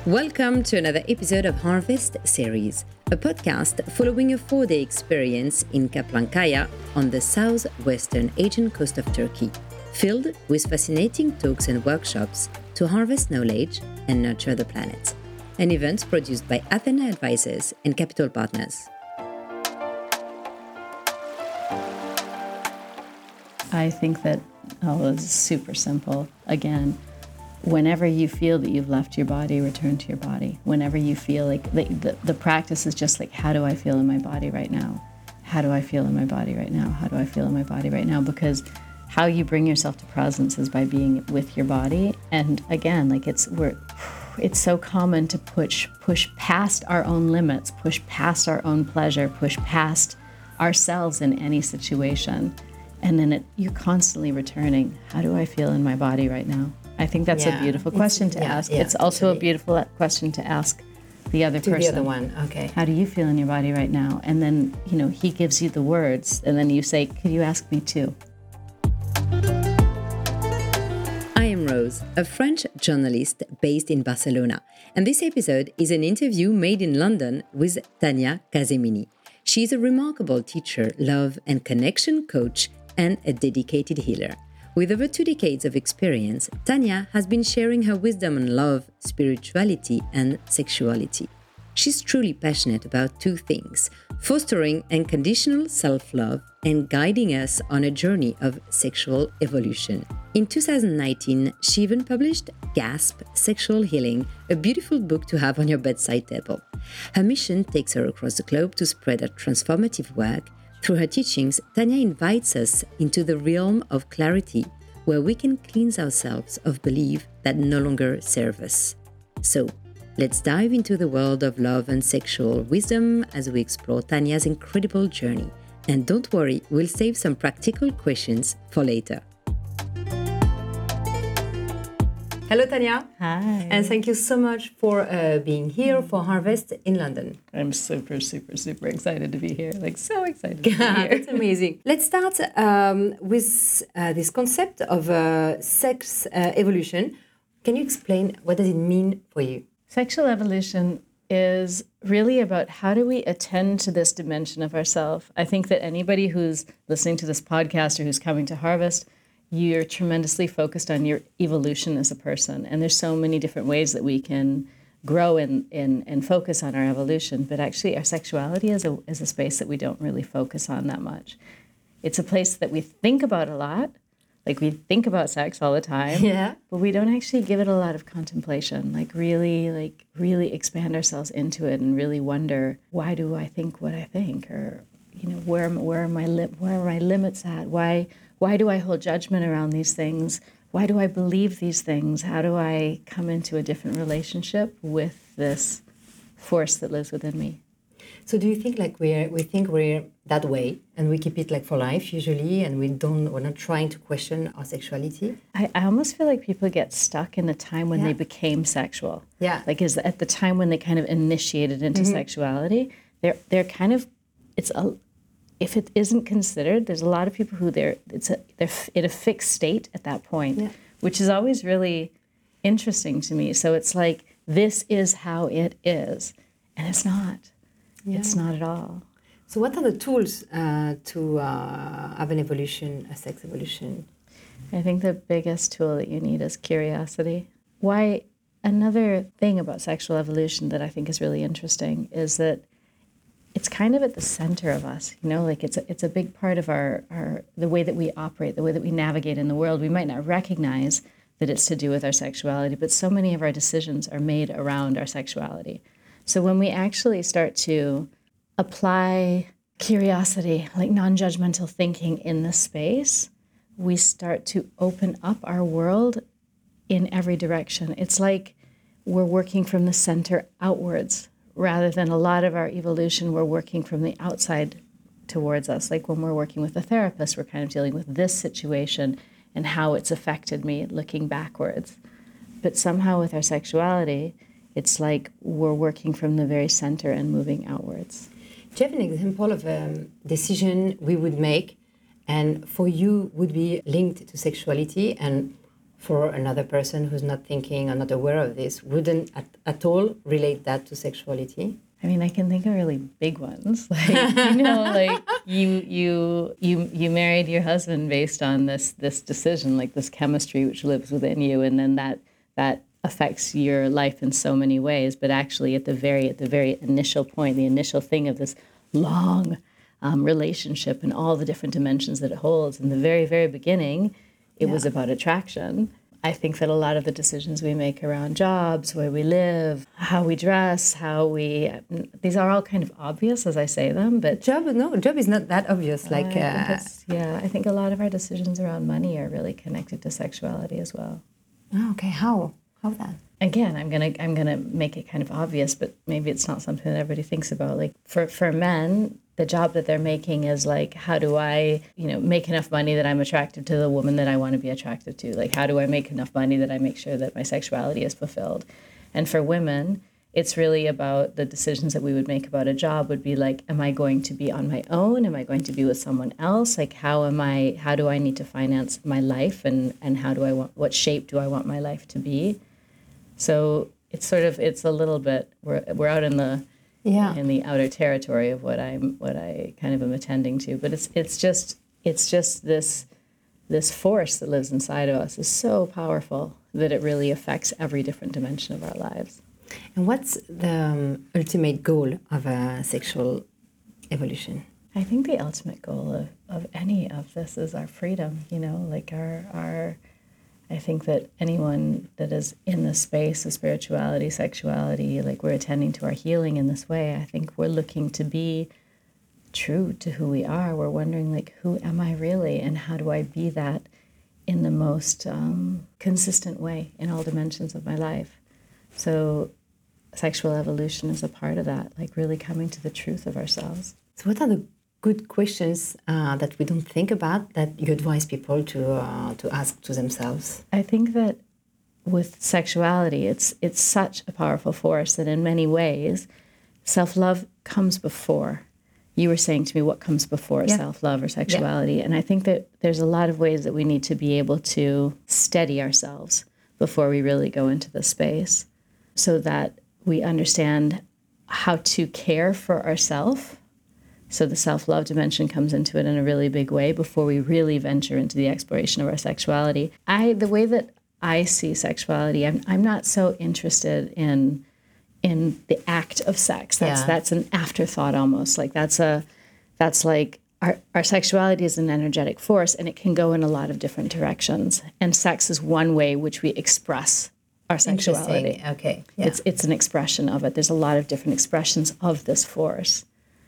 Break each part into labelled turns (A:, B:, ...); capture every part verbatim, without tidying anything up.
A: Welcome to another episode of Harvest Series, a podcast following a four-day experience in Kaplankaya on the southwestern Aegean coast of Turkey, filled with fascinating talks and workshops to harvest knowledge and nurture the planet. An event produced by Athena Advisors and Capital Partners.
B: I think that, oh, it's super simple. Again, whenever you feel that you've left your body, return to your body. Whenever you feel like the, the, the practice is just like, how do I feel in my body right now? How do I feel in my body right now? How do I feel in my body right now? Because how you bring yourself to presence is by being with your body. And again, like it's we're it's so common to push push past our own limits, push past our own pleasure, push past ourselves in any situation. And then it, you're constantly returning. How do I feel in my body right now? I think that's yeah, a beautiful question to yeah, ask. Yeah, it's also totally. a beautiful question to ask the other
A: to
B: person.
A: The other one, okay.
B: How do you feel in your body right now? And then, you know, he gives you the words, and then you say, could you ask me too?
A: I am Rose, a French journalist based in Barcelona, and this episode is an interview made in London with Tania Casemini. She is a remarkable teacher, love and connection coach, and a dedicated healer. With over two decades of experience, Tania has been sharing her wisdom on love, spirituality, and sexuality. She's truly passionate about two things: fostering unconditional self-love and guiding us on a journey of sexual evolution. In two thousand nineteen, she even published Gasp Sexual Healing, a beautiful book to have on your bedside table. Her mission takes her across the globe to spread her transformative work. Through her teachings, Tania invites us into the realm of clarity, where we can cleanse ourselves of beliefs that no longer serve us. So, let's dive into the world of love and sexual wisdom as we explore Tania's incredible journey. And don't worry, we'll save some practical questions for later. Hello, Tania.
B: Hi.
A: And thank you so much for uh, being here for Harvest in London.
B: I'm super, super, super excited to be here. Like, so excited to be here.
A: That's amazing. Let's start um, with uh, this concept of uh, sex uh, evolution. Can you explain what does it mean for you?
B: Sexual evolution is really about how do we attend to this dimension of ourselves. I think that anybody who's listening to this podcast or who's coming to Harvest, you're tremendously focused on your evolution as a person. And there's so many different ways that we can grow in, in, and focus on our evolution. But actually, our sexuality is a, is a space that we don't really focus on that much. It's a place that we think about a lot. Like, we think about sex all the time.
A: Yeah.
B: But we don't actually give it a lot of contemplation. Like, really, like, really expand ourselves into it and really wonder, why do I think what I think? Or, you know, where, where, are, my li- where are my limits at? Why... Why do I hold judgment around these things? Why do I believe these things? How do I come into a different relationship with this force that lives within me?
A: So do you think like we're we think we're that way and we keep it like for life usually, and we don't we're not trying to question our sexuality?
B: I, I almost feel like people get stuck in the time when
A: yeah.
B: they became sexual.
A: Yeah.
B: Like is at the time when they kind of initiated into mm-hmm. sexuality, they're they're kind of it's a if it isn't considered, there's a lot of people who they're it's a they're in a fixed state at that point, yeah. which is always really interesting to me. So it's like, this is how it is, and it's not. Yeah. It's not at all.
A: So what are the tools uh, to uh, have an evolution, a sex evolution?
B: I think the biggest tool that you need is curiosity. Why? Another thing about sexual evolution that I think is really interesting is that it's kind of at the center of us, you know, like it's a, it's a big part of our, our, the way that we operate, the way that we navigate in the world. We might not recognize that it's to do with our sexuality, but so many of our decisions are made around our sexuality. So when we actually start to apply curiosity, like non-judgmental thinking in this space, we start to open up our world in every direction. It's like we're working from the center outwards, rather than a lot of our evolution, we're working from the outside towards us. Like when we're working with a therapist, we're kind of dealing with this situation and how it's affected me looking backwards. But somehow with our sexuality, it's like we're working from the very center and moving outwards.
A: Do you have an example of a decision we would make and for you would be linked to sexuality, and for another person who's not thinking or not aware of this wouldn't at, at all relate that to sexuality?
B: I mean, I can think of really big ones. Like, you know, like you you you you married your husband based on this this decision, like this chemistry which lives within you, and then that that affects your life in so many ways. But actually, at the very at the very initial point, the initial thing of this long um, relationship and all the different dimensions that it holds, in the very very beginning, it yeah. was about attraction. I think that a lot of the decisions we make around jobs, where we live, how we dress, how we, these are all kind of obvious as I say them, but...
A: Job, no, job is not that obvious. Like,
B: uh,
A: uh,
B: yeah, I think a lot of our decisions around money are really connected to sexuality as well.
A: Oh, okay, how? How that?
B: Again, I'm gonna I'm gonna make it kind of obvious, but maybe it's not something that everybody thinks about. Like for, for men, the job that they're making is like, how do I, you know, make enough money that I'm attractive to the woman that I want to be attractive to? Like, how do I make enough money that I make sure that my sexuality is fulfilled? And for women, it's really about the decisions that we would make about a job would be like, am I going to be on my own? Am I going to be with someone else? Like, how am I, how do I need to finance my life? And, and how do I want, what shape do I want my life to be? So it's sort of, it's a little bit, we're, we're out in the, yeah. in the outer territory of what I'm, what I kind of am attending to. But it's, it's just, it's just this, this force that lives inside of us is so powerful that it really affects every different dimension of our lives.
A: And what's the um, ultimate goal of a sexual evolution?
B: I think the ultimate goal of, of any of this is our freedom, you know, like our, our, I think that anyone that is in the space of spirituality, sexuality, like we're attending to our healing in this way, I think we're looking to be true to who we are. We're wondering, like, who am I really, and how do I be that in the most um, consistent way in all dimensions of my life? So sexual evolution is a part of that, like really coming to the truth of ourselves.
A: So what are the good questions uh, that we don't think about that you advise people to uh, to ask to themselves?
B: I think that with sexuality, it's it's such a powerful force that in many ways, self-love comes before. You were saying to me, what comes before yeah. self-love or sexuality? Yeah. And I think that there's a lot of ways that we need to be able to steady ourselves before we really go into the space, so that we understand how to care for ourselves. So the self-love dimension comes into it in a really big way before we really venture into the exploration of our sexuality. I, the way that I see sexuality, I'm, I'm not so interested in in the act of sex. That's yeah. that's an afterthought almost. Like that's a that's like our, our sexuality is an energetic force, and it can go in a lot of different directions. And sex is one way which we express our sexuality.
A: Okay. Yeah.
B: It's it's an expression of it. There's a lot of different expressions of this force.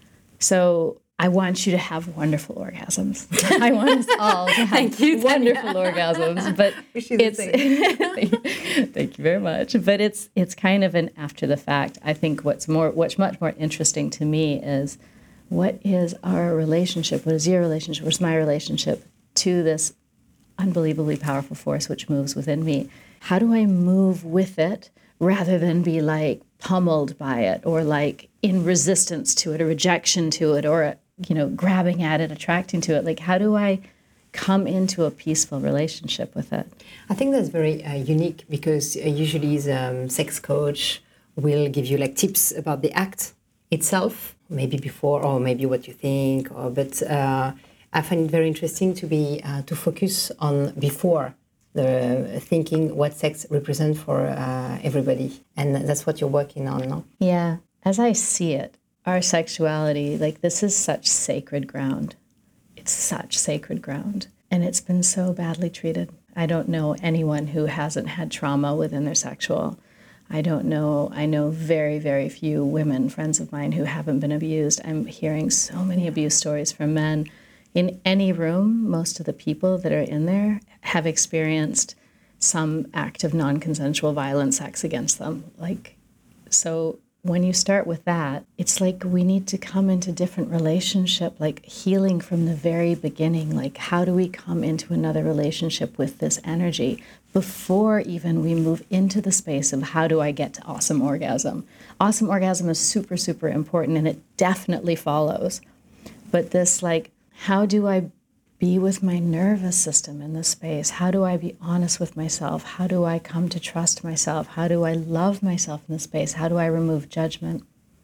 B: So I want you to have wonderful orgasms. I want us all to have Thank you, wonderful orgasms. But it's thank you very much. But it's it's kind of an after the fact. I think what's more what's much more interesting to me is what is our relationship? What is your relationship? What's my relationship to this unbelievably powerful force which moves within me? How do I move with it rather than be like pummeled by it, or like in resistance to it, or rejection to it, or, you know, grabbing at it, attracting to it? Like, how do I come into a peaceful relationship with it?
A: I think that's very uh, unique, because uh, usually the um, sex coach will give you like tips about the act itself, maybe before or maybe what you think, or but uh, I find it very interesting to be uh, to focus on before the thinking what sex represents for uh, everybody, and that's what you're working on, no?
B: Yeah, as I see it, our sexuality, like this is such sacred ground. It's such sacred ground, and it's been so badly treated. I don't know anyone who hasn't had trauma within their sexual. I don't know, I know very, very few women, friends of mine, who haven't been abused. I'm hearing so many abuse stories from men. In any room, most of the people that are in there have experienced some act of non-consensual violent sex against them. Like, so when you start with that, it's like we need to come into different relationship, like healing from the very beginning. Like, how do we come into another relationship with this energy before even we move into the space of how do I get to awesome orgasm? Awesome orgasm is super, super important, and it definitely follows. But this, like, how do I be with my nervous system in this space? How do I be honest with myself? How do I come to trust myself? How do I love myself in this space? How do I remove judgment?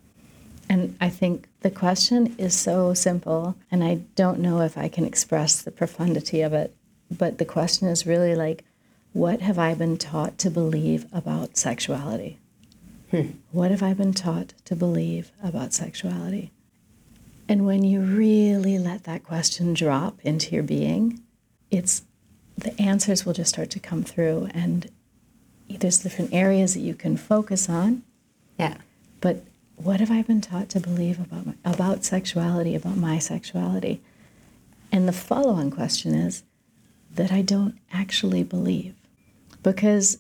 B: And I think the question is so simple, and I don't know if I can express the profundity of it, but the question is really like, what have I been taught to believe about sexuality? Hmm. What have I been taught to believe about sexuality? And when you really let that question drop into your being, it's the answers will just start to come through, and there's different areas that you can focus on.
A: Yeah.
B: But what have I been taught to believe about my, about sexuality, about my sexuality? And the follow-on question is that I don't actually believe, because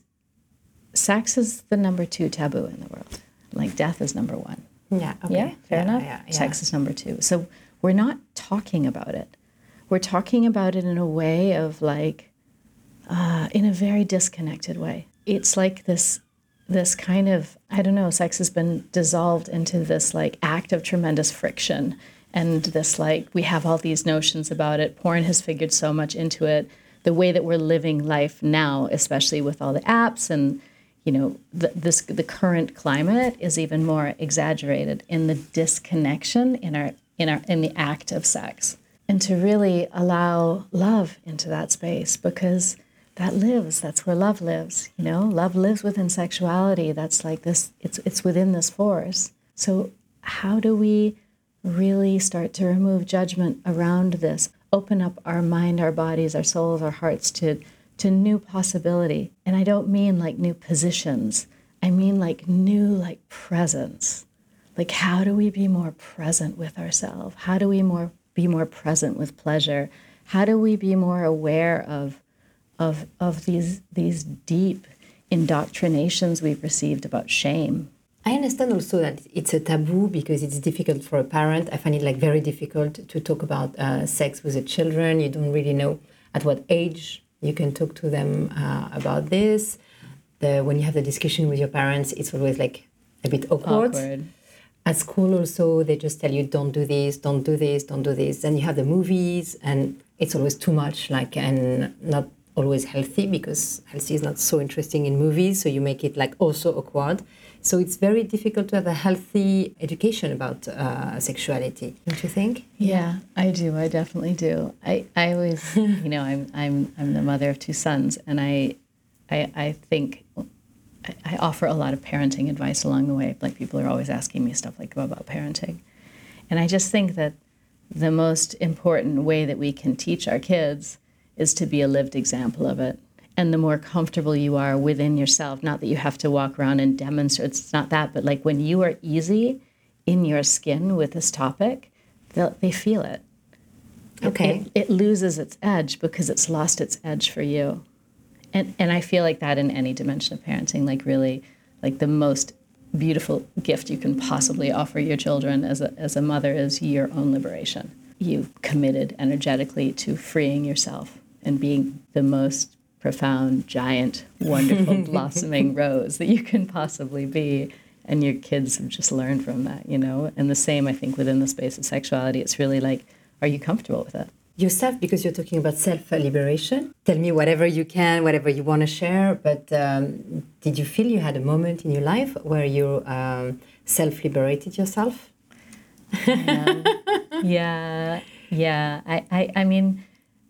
B: sex is the number two taboo in the world. Like death is number one.
A: Yeah, okay.
B: Yeah, fair
A: yeah,
B: enough.
A: Yeah, yeah.
B: Sex is number two. So we're not talking about it. We're talking about it in a way of like, uh, in a very disconnected way. It's like this, this kind of, I don't know, sex has been dissolved into this like act of tremendous friction. And this like, we have all these notions about it. Porn has figured so much into it. The way that we're living life now, especially with all the apps and you know, the, this the current climate is even more exaggerated in the disconnection in our in our in the act of sex, and to really allow love into that space, because that lives. That's where love lives. You know, love lives within sexuality. That's like this. It's it's within this force. So how do we really start to remove judgment around this? Open up our mind, our bodies, our souls, our hearts to. to new possibility. And I don't mean like new positions. I mean like new like presence. Like how do we be more present with ourselves? How do we more be more present with pleasure? How do we be more aware of of of these these deep indoctrinations we've received about shame?
A: I understand also that it's a taboo because it's difficult for a parent. I find it like very difficult to talk about uh, sex with the children. You don't really know at what age you can talk to them uh, about this. The, when you have the discussion with your parents, it's always like a bit awkward.
B: Awkward.
A: At school also, they just tell you, don't do this, don't do this, don't do this. Then you have the movies, and it's always too much, like, and not always healthy, because healthy is not so interesting in movies, so you make it like also awkward. So it's very difficult to have a healthy education about uh, sexuality, don't you think?
B: Yeah, I do. I definitely do. I, I always, you know, I'm I'm I'm the mother of two sons, and I I, I think I, I offer a lot of parenting advice along the way. Like people are always asking me stuff like about parenting, and I just think that the most important way that we can teach our kids is to be a lived example of it. And the more comfortable you are within yourself, not that you have to walk around and demonstrate, it's not that, but like when you are easy in your skin with this topic, they feel it.
A: Okay.
B: It, it loses its edge because it's lost its edge for you. And and I feel like that in any dimension of parenting, like really, like the most beautiful gift you can possibly offer your children as a, as a mother is your own liberation. You've committed energetically to freeing yourself and being the most profound, giant, wonderful, blossoming rose that you can possibly be. And your kids have just learned from that, you know? And the same, I think, within the space of sexuality, it's really like, are you comfortable with it?
A: Yourself, because you're talking about self-liberation. Tell me whatever you can, whatever you want to share. But um, did you feel you had a moment in your life where you um, self-liberated yourself?
B: Yeah, yeah. yeah. I, I, I mean,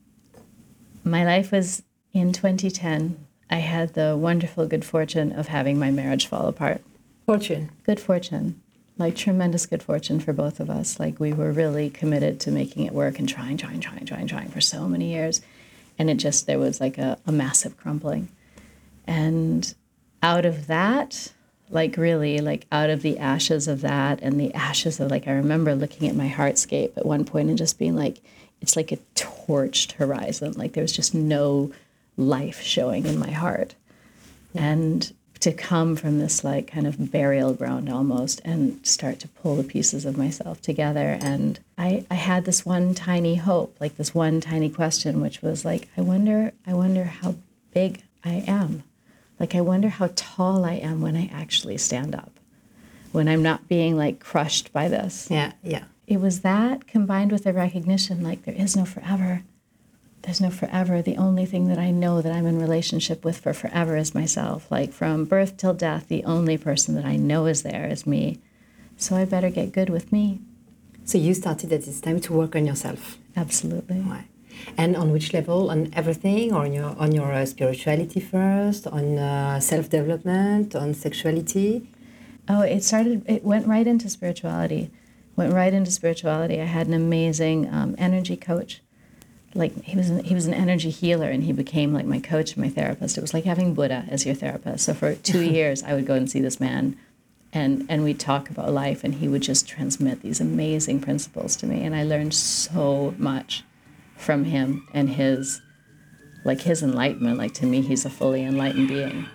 B: my life was in twenty ten. I had the wonderful good fortune of having my marriage fall apart.
A: Fortune.
B: Good fortune. Like tremendous good fortune for both of us. Like we were really committed to making it work and trying, trying, trying, trying, trying for so many years. And it just, there was like a, a massive crumbling. And out of that, like really, like out of the ashes of that and the ashes of like, I remember looking at my heartscape at one point and just being like, it's like a torched horizon. Like there was just no life showing in my heart. And to come from this like kind of burial ground almost and start to pull the pieces of myself together. And I, I had this one tiny hope, like this one tiny question, which was like, I wonder, I wonder how big I am. Like, I wonder how tall I am when I actually stand up, when I'm not being like crushed by this.
A: Yeah, yeah.
B: It was that combined with a recognition, like there is no forever. there's no forever. The only thing that I know that I'm in relationship with for forever is myself. Like from birth till death, the only person that I know is there is me. So I better get good with me.
A: So you started at this time to work on yourself.
B: Absolutely.
A: Right. And on which level? On everything? Or on your, on your uh, spirituality first? On uh, self-development? On sexuality?
B: Oh, it started, it went right into spirituality. Went right into spirituality. I had an amazing um, energy coach. Like he was, an, he was an energy healer, and he became like my coach and my therapist. It was like having Buddha as your therapist. So for two years, I would go and see this man, and and we'd talk about life, and he would just transmit these amazing principles to me, and I learned so much from him and his, like his enlightenment. Like to me, he's a fully enlightened being.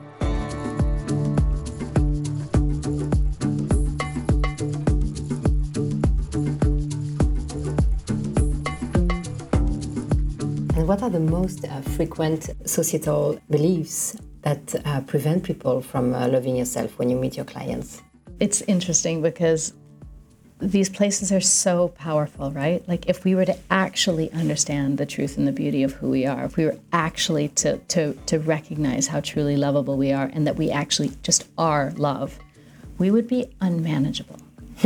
A: What are the most uh, frequent societal beliefs that uh, prevent people from uh, loving yourself when you meet your clients?
B: It's interesting because these places are so powerful, right? Like if we were to actually understand the truth and the beauty of who we are, if we were actually to, to, to recognize how truly lovable we are and that we actually just are love, we would be unmanageable.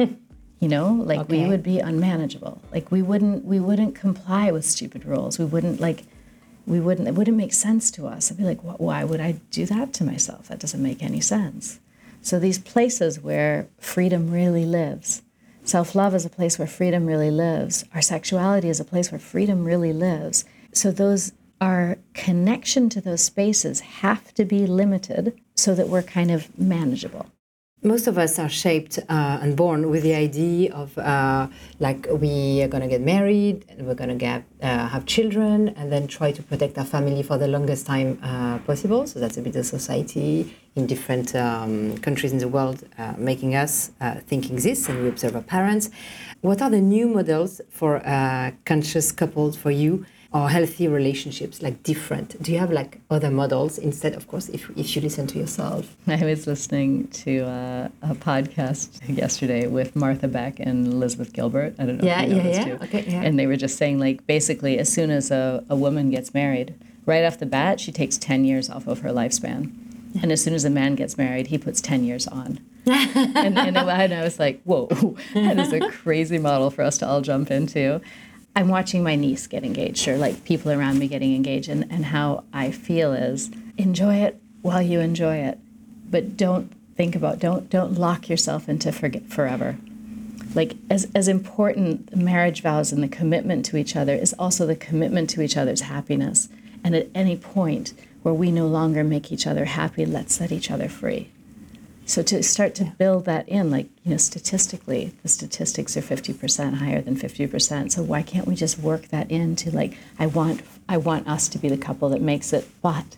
B: You know, like okay. we would be unmanageable. Like we wouldn't, we wouldn't comply with stupid rules. We wouldn't like, we wouldn't, it wouldn't make sense to us. I'd be like, why would I do that to myself? That doesn't make any sense. So these places where freedom really lives, self-love is a place where freedom really lives. Our sexuality is a place where freedom really lives. So those, our connection to those spaces have to be limited so that we're kind of manageable.
A: Most of us are shaped uh, and born with the idea of uh, like we are going to get married and we're going to get uh, have children and then try to protect our family for the longest time uh, possible. So that's a bit of society in different um, countries in the world uh, making us uh, think exists, and we observe our parents. What are the new models for uh, conscious couples for you? Or healthy relationships, like different? Do you have like other models instead, of course, if if you listen to yourself?
B: I was listening to uh, a podcast yesterday with Martha Beck and Elizabeth Gilbert. I don't know
A: yeah,
B: if you know
A: yeah,
B: those
A: yeah.
B: two.
A: Okay, yeah.
B: And they were just saying like basically as soon as a, a woman gets married, right off the bat, she takes ten years off of her lifespan. Yeah. And as soon as a man gets married, he puts ten years on. and, and, and I was like, whoa, that is a crazy model for us to all jump into. I'm watching my niece get engaged, or like people around me getting engaged, and, and how I feel is enjoy it while you enjoy it, but don't think about, don't don't lock yourself into forget forever. Like as, as important marriage vows and the commitment to each other is also the commitment to each other's happiness. And at any point where we no longer make each other happy, let's set each other free. So to start to build that in, like, you know, statistically, the statistics are fifty percent higher than fifty percent. So why can't we just work that into, like, I want I want us to be the couple that makes it, but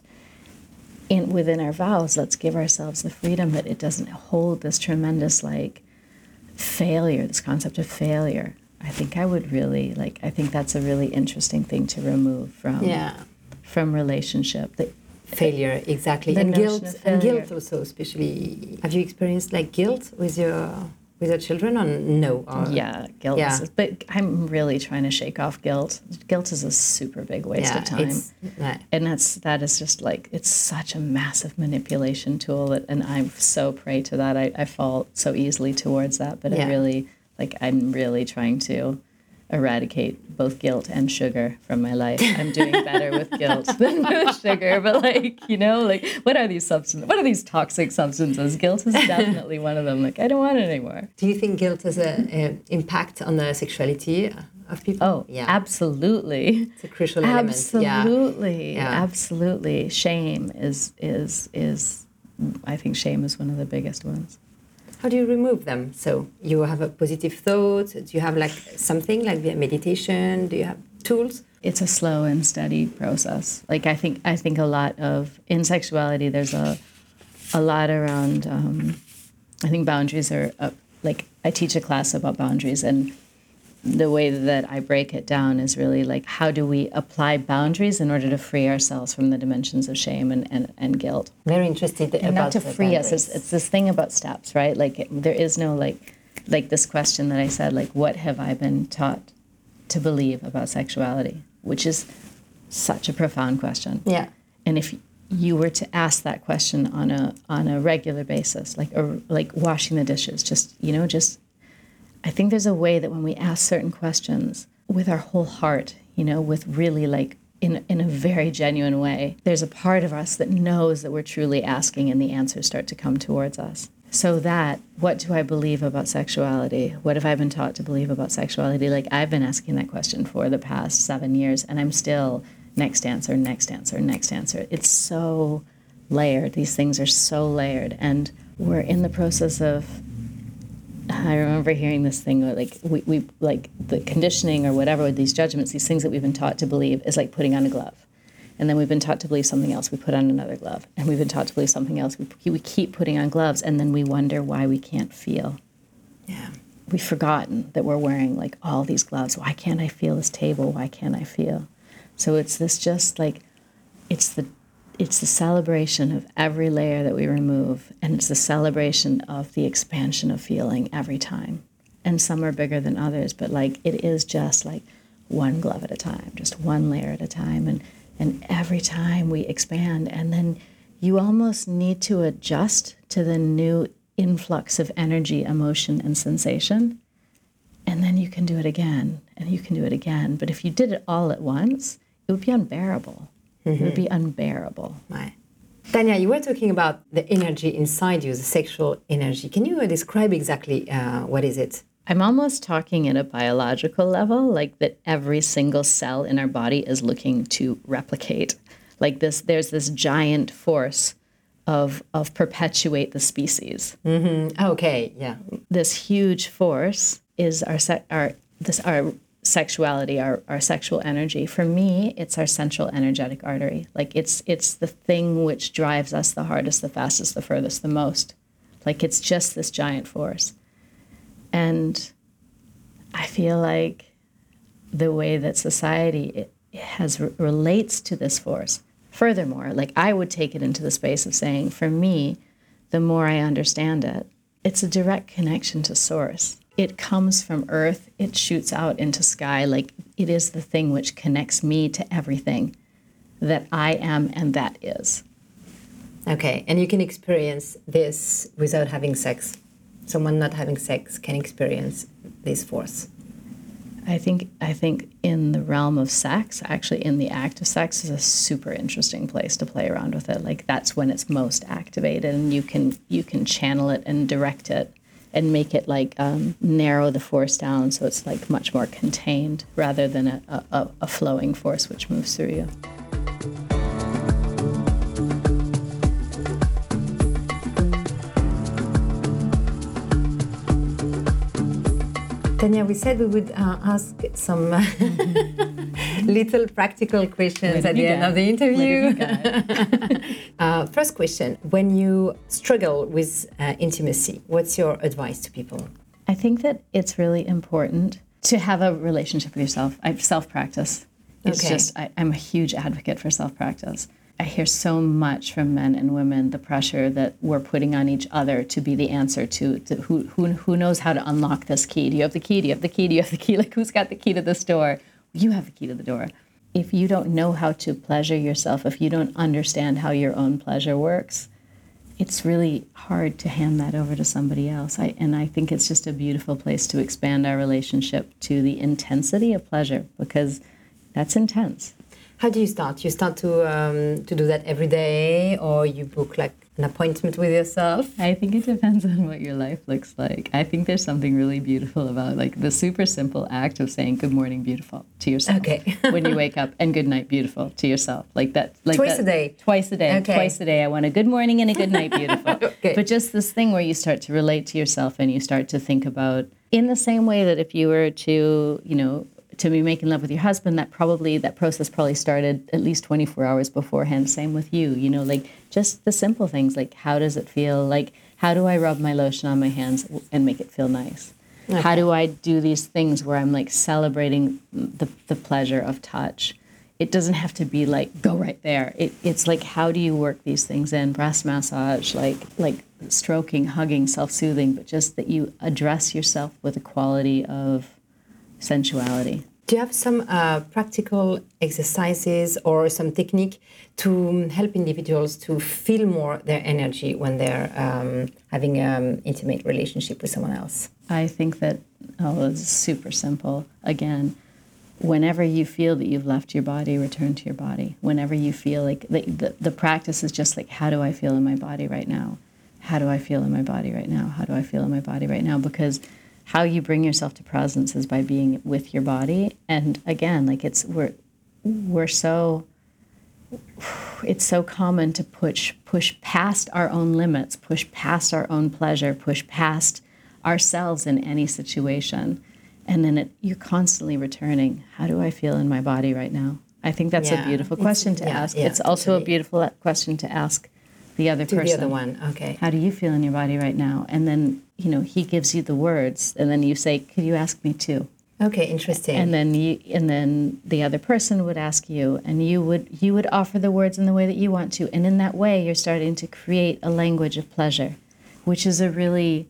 B: in within our vows, let's give ourselves the freedom that it doesn't hold this tremendous, like, failure, this concept of failure. I think I would really, like, I think that's a really interesting thing to remove from,
A: yeah.
B: from relationship. That,
A: Failure, exactly,
B: the
A: and guilt, and
B: failure.
A: guilt also, especially. Have you experienced like guilt with your with your children, or no? Or,
B: yeah, guilt.
A: Yeah.
B: Is, but I'm really trying to shake off guilt. Guilt is a super big waste
A: yeah,
B: of time,
A: it's, right.
B: and that's that is just like it's such a massive manipulation tool. That, and I'm so prey to that. I, I fall so easily towards that. But
A: yeah.
B: I really like. I'm really trying to eradicate both guilt and sugar from my life. I'm doing better with guilt than with sugar, but like, you know, like what are these substances? What are these toxic substances? Guilt is definitely one of them. Like, I don't want it anymore.
A: Do you think guilt has an impact on the sexuality of people?
B: Oh, yeah. Absolutely.
A: It's a crucial element.
B: Absolutely.
A: Yeah.
B: Absolutely. Shame is, is, is, I think shame is one of the biggest ones.
A: How do you remove them? So you have a positive thought? Do you have like something like via meditation? Do you have tools?
B: It's a slow and steady process. Like I think I think a lot of in sexuality there's a a lot around um, I think boundaries are uh, like I teach a class about boundaries, and the way that I break it down is really like how do we apply boundaries in order to free ourselves from the dimensions of shame and, and, and guilt.
A: Very interested
B: and
A: about
B: not to
A: the
B: free
A: boundaries.
B: us. It's, it's this thing about steps, right? Like it, there is no like like this question that I said, like what have I been taught to believe about sexuality? Which is such a profound question.
A: Yeah.
B: And if you were to ask that question on a on a regular basis, like or like washing the dishes, just, you know, just, I think there's a way that when we ask certain questions with our whole heart, you know, with really like in in a very genuine way, there's a part of us that knows that we're truly asking, and the answers start to come towards us. So that, what do I believe about sexuality? What have I been taught to believe about sexuality? Like, I've been asking that question for the past seven years, and I'm still next answer, next answer, next answer. It's so layered. These things are so layered. And we're in the process of, I remember hearing this thing, like, we, we like the conditioning or whatever, these judgments, these things that we've been taught to believe is like putting on a glove. And then we've been taught to believe something else, we put on another glove. And we've been taught to believe something else, we, we keep putting on gloves, and then we wonder why we can't feel.
A: Yeah.
B: We've forgotten that we're wearing like all these gloves. Why can't I feel this table? Why can't I feel? So it's this just like, it's the it's the celebration of every layer that we remove, and it's the celebration of the expansion of feeling every time. And some are bigger than others, but like it is just like one glove at a time, just one layer at a time. And and every time we expand, and then you almost need to adjust to the new influx of energy, emotion, and sensation. And then you can do it again, and you can do it again. But if you did it all at once, it would be unbearable. Mm-hmm. It would be unbearable.
A: Right. Tanya, you were talking about the energy inside you, the sexual energy. Can you describe exactly uh, what is it?
B: I'm almost talking at a biological level, like that every single cell in our body is looking to replicate. Like this, there's this giant force of of perpetuate the species.
A: Mm-hmm. Okay, yeah.
B: This huge force is our se- our this our sexuality, our, our sexual energy. For me, it's our central energetic artery. Like it's it's the thing which drives us the hardest, the fastest, the furthest, the most. Like it's just this giant force. And I feel like the way that society it, it has relates to this force. Furthermore, like I would take it into the space of saying, for me, the more I understand it, it's a direct connection to source. It comes from earth, it shoots out into sky, like it is the thing which connects me to everything that I am and that is.
A: Okay, and you can experience this without having sex. Someone not having sex can experience this force.
B: I think I think in the realm of sex, actually in the act of sex is a super interesting place to play around with it. Like that's when it's most activated, and you can you can channel it and direct it and make it like um, narrow the force down so it's like much more contained rather than a, a, a flowing force which moves through you.
A: Tanya, we said we would uh, ask some uh, little practical questions at the end of the interview. uh, first question, when you struggle with uh, intimacy, what's your advice to people?
B: I think that it's really important to have a relationship with yourself. I self-practice. It's
A: okay.
B: just, I, I'm a huge advocate for self-practice. I hear so much from men and women, the pressure that we're putting on each other to be the answer to, to who, who who knows how to unlock this key. Do you have the key? Do you have the key? Do you have the key? Like, who's got the key to this door? You have the key to the door. If you don't know how to pleasure yourself, if you don't understand how your own pleasure works, it's really hard to hand that over to somebody else. I, and I think it's just a beautiful place to expand our relationship to the intensity of pleasure, because that's intense.
A: How do you start? You start to um, to do that every day, or you book like an appointment with yourself?
B: I think it depends on what your life looks like. I think there's something really beautiful about like the super simple act of saying good morning, beautiful to yourself.
A: Okay.
B: When you wake up, and good night, beautiful to yourself. Like that. Like
A: twice
B: that,
A: a day.
B: Twice a day.
A: Okay.
B: Twice a day. I want a good morning and a good night, beautiful.
A: Okay.
B: But just this thing where you start to relate to yourself and you start to think about, in the same way that if you were to, you know, to be making love with your husband, that probably, that process probably started at least twenty-four hours beforehand. Same with you, you know, like just the simple things, like how does it feel? Like, how do I rub my lotion on my hands and make it feel nice? Okay. How do I do these things where I'm like celebrating the, the pleasure of touch? It doesn't have to be like, go right there. It, it's like, how do you work these things in? Breast massage, like, like stroking, hugging, self-soothing, but just that you address yourself with a quality of sensuality.
A: Do you have some uh, practical exercises or some technique to help individuals to feel more their energy when they're um, having an intimate relationship with someone else?
B: I think that, oh, it's super simple. Again, whenever you feel that you've left your body, return to your body. Whenever you feel like the, the, the practice is just like, how do I feel in my body right now? How do I feel in my body right now? How do I feel in my body right now? Because how you bring yourself to presence is by being with your body. And again, like it's we're we're so it's so common to push push past our own limits, push past our own pleasure, push past ourselves in any situation. And then it, you're constantly returning. How do I feel in my body right now? I think that's yeah, a beautiful question to yeah, ask. Yeah, it's also totally. a beautiful question to ask the other
A: to
B: person.
A: The other one, okay.
B: How do you feel in your body right now? And then, you know, he gives you the words, and then you say, could you ask me too?
A: Okay, interesting.
B: And then you, and then the other person would ask you, and you would you would offer the words in the way that you want to. And in that way, you're starting to create a language of pleasure, which is a really,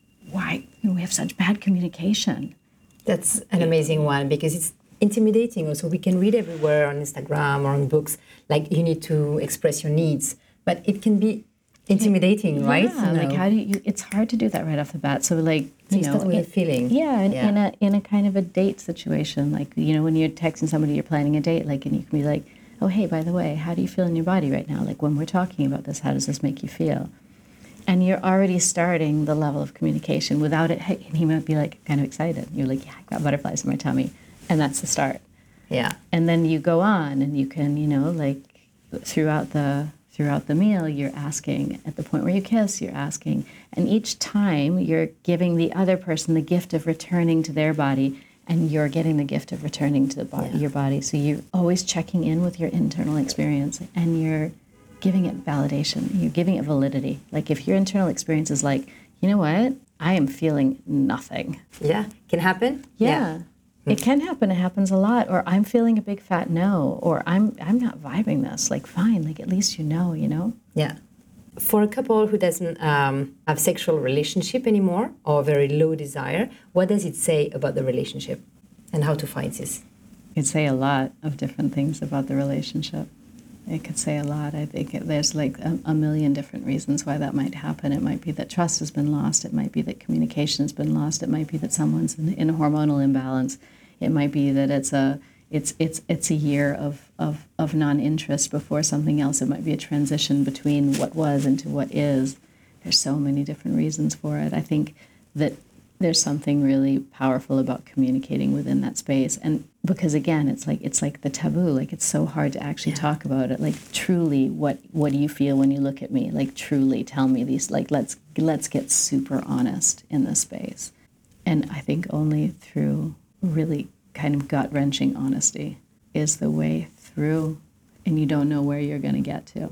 B: why you know, we have such bad communication.
A: That's an amazing one, because it's intimidating also. We can read everywhere on Instagram or on books, like you need to express your needs. But it can be intimidating,
B: yeah,
A: right?
B: Yeah, like how do you, it's hard to do that right off the bat. So like,
A: so
B: you,
A: you
B: know,
A: start with
B: it,
A: a feeling.
B: Yeah, in,
A: yeah.
B: in a in a kind of a date situation, like, you know, when you're texting somebody, you're planning a date, like, and you can be like, oh, hey, by the way, how do you feel in your body right now? Like when we're talking about this, how does this make you feel? And you're already starting the level of communication without it. Hey, and he might be like kind of excited. You're like, yeah, I got butterflies in my tummy. And that's the start.
A: Yeah.
B: And then you go on and you can, you know, like throughout the throughout the meal, you're asking, at the point where you kiss, you're asking. And each time you're giving the other person the gift of returning to their body, and you're getting the gift of returning to the body, yeah. your body. So you're always checking in with your internal experience, and you're giving it validation. You're giving it validity. Like if your internal experience is like, you know what, I am feeling nothing.
A: Yeah, can happen.
B: Yeah. yeah. It can happen. It happens a lot. Or I'm feeling a big fat no. Or I'm I'm not vibing this. Like, fine. Like, at least you know, you know?
A: Yeah. For a couple who doesn't um, have sexual relationship anymore or very low desire, what does it say about the relationship and how to find this?
B: It could say a lot of different things about the relationship. It could say a lot. I think it, there's like a, a million different reasons why that might happen. It might be that trust has been lost. It might be that communication has been lost. It might be that someone's in, in a hormonal imbalance. It might be that it's a it's it's it's a year of, of, of non-interest before something else. It might be a transition between what was into what is. There's so many different reasons for it. I think that there's something really powerful about communicating within that space. And because again, it's like it's like the taboo. Like it's so hard to actually yeah. talk about it. Like truly, what what do you feel when you look at me? Like truly tell me these, like let's let's get super honest in this space. And I think only through really kind of gut-wrenching honesty is the way through, and you don't know where you're going to get to.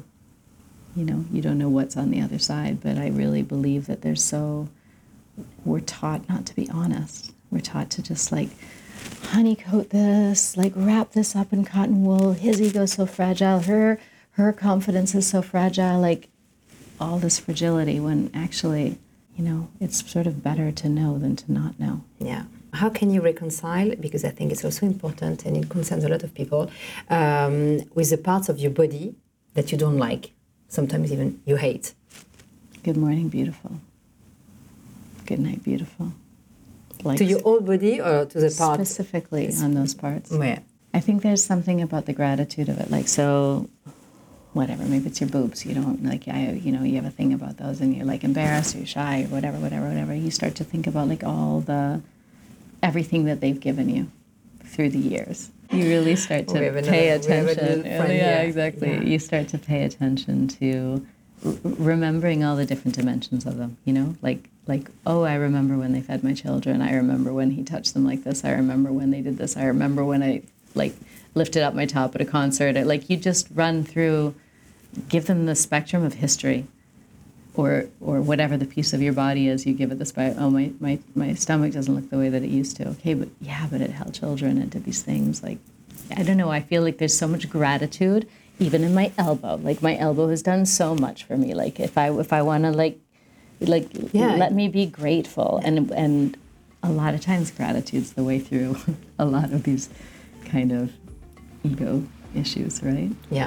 B: You know, you don't know what's on the other side, but I really believe that there's so, we're taught not to be honest. We're taught to just like honeycoat this, like wrap this up in cotton wool. His ego's so fragile. Her, her confidence is so fragile, like all this fragility, when actually, you know, it's sort of better to know than to not know.
A: Yeah. How can you reconcile, because I think it's also important and it concerns a lot of people, um, with the parts of your body that you don't like, sometimes even you hate?
B: Good morning, beautiful. Good night, beautiful. Like
A: to your whole body or to the part?
B: Specifically it's, on those parts.
A: Where?
B: I think there's something about the gratitude of it. Like, so, whatever, maybe it's your boobs. You don't, like, I, you know, you have a thing about those and you're, like, embarrassed or you're shy or whatever, whatever, whatever. You start to think about, like, all the... everything that they've given you through the years. You really start to
A: another,
B: pay attention.
A: Yeah,
B: yeah, exactly. Yeah. You start to pay attention to r- remembering all the different dimensions of them, you know? Like, like, oh, I remember when they fed my children. I remember when he touched them like this. I remember when they did this. I remember when I, like, lifted up my top at a concert. Like, you just run through, give them the spectrum of history. Or or whatever the piece of your body is, you give it the spot. Oh, my, my, my stomach doesn't look the way that it used to. Okay, but yeah, but it held children and did these things. Like, I don't know, I feel like there's so much gratitude, even in my elbow. Like, my elbow has done so much for me. Like, if I if I want to, like, like
A: yeah.
B: let me be grateful. And and a lot of times gratitude's the way through a lot of these kind of ego issues, right?
A: Yeah.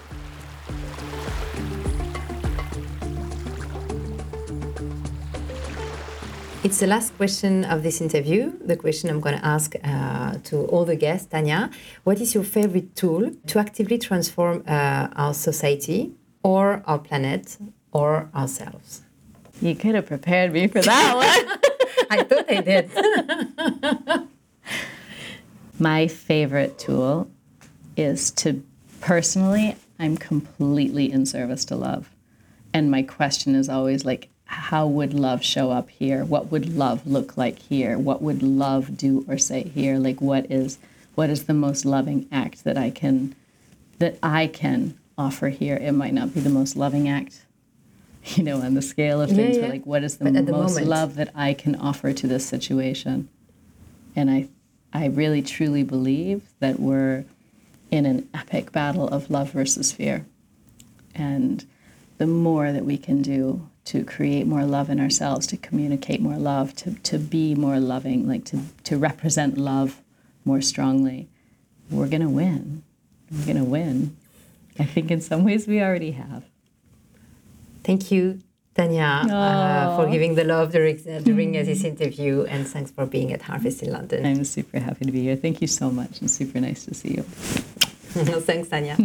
A: It's the last question of this interview, the question I'm going to ask uh, to all the guests. Tania, what is your favorite tool to actively transform uh, our society or our planet or ourselves?
B: You could have prepared me for that one.
A: I thought I did.
B: My favorite tool is to, personally, I'm completely in service to love. And my question is always like, how would love show up here? What would love look like here? What would love do or say here? Like, what is what is the most loving act that I can that I can offer here? It might not be the most loving act, you know, on the scale of things,
A: yeah, yeah.
B: but like, what is the
A: But at the
B: most
A: moment.
B: love that I can offer to this situation? And I I really truly believe that we're in an epic battle of love versus fear. And the more that we can do to create more love in ourselves, to communicate more love, to, to be more loving, like to, to represent love more strongly, we're going to win. We're going to win. I think in some ways we already have.
A: Thank you, Tania, uh, for giving the love during, uh, during uh, this interview, and thanks for being at Harvest in London.
B: I'm super happy to be here. Thank you so much, and super nice to see you.
A: Thanks, Tania.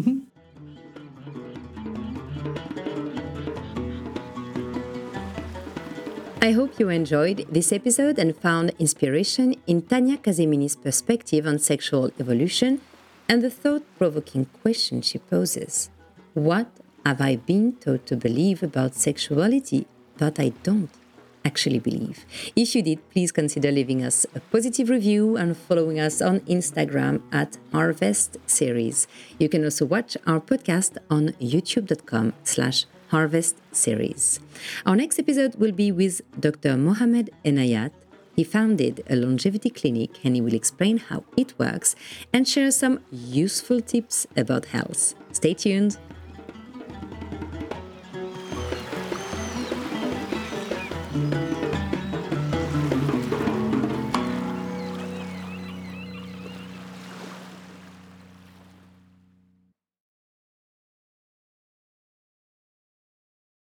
A: I hope you enjoyed this episode and found inspiration in Tania Casemini's perspective on sexual evolution and the thought-provoking question she poses. What have I been taught to believe about sexuality that I don't actually believe? If you did, please consider leaving us a positive review and following us on Instagram at Harvest Series. You can also watch our podcast on youtube.com slash Harvest Series. Our next episode will be with Doctor Mohamed Enayat. He founded a longevity clinic and he will explain how it works and share some useful tips about health. Stay tuned.